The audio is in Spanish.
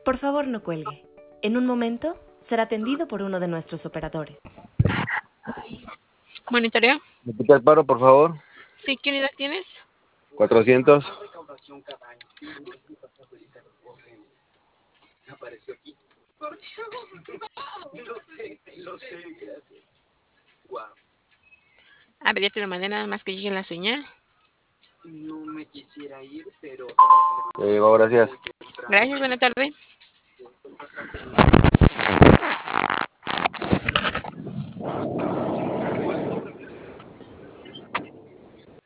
Por favor, no cuelgue. En un momento será atendido por uno de nuestros operadores. Monitoreo. ¿Me quita el paro, por favor? Sí, ¿qué unidad tienes? 400. A ver, ya te lo mandé, nada más que llegue la señal. No me quisiera ir, pero... Ya llegó, gracias. Gracias, buena tarde.